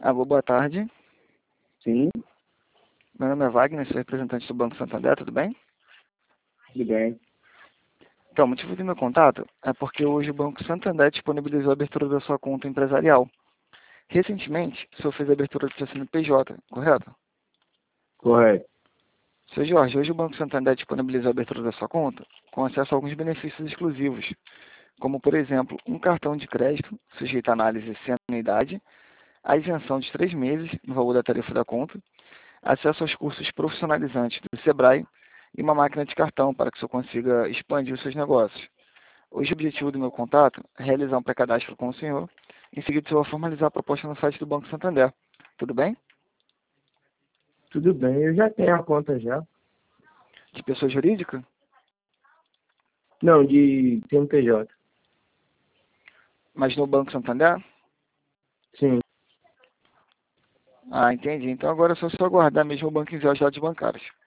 Alô, boa tarde. Sim, Meu nome é Wagner, sou representante do Banco Santander, tudo bem? tudo bem. Então, o motivo do meu contato é porque hoje o Banco Santander disponibilizou a abertura da sua conta empresarial. Recentemente, o senhor fez a abertura do seu CNPJ, correto? Correto. Seu Jorge, hoje o Banco Santander disponibilizou a abertura da sua conta com acesso a alguns benefícios exclusivos, como, por exemplo, um cartão de crédito sujeito a análise sem anuidade, a isenção de 3 meses no valor da tarifa da conta, acesso aos cursos profissionalizantes do Sebrae e uma máquina de cartão para que o senhor consiga expandir os seus negócios. Hoje o objetivo do meu contato é realizar um pré-cadastro com o senhor, em seguida o senhor vai formalizar a proposta no site do Banco Santander. Tudo bem? Tudo bem, eu já tenho a conta já. De pessoa jurídica? Não, de CNPJ. Mas no Banco Santander? Sim, Ah, entendi. Então agora é só aguardar mesmo o banco enviar os dados bancários.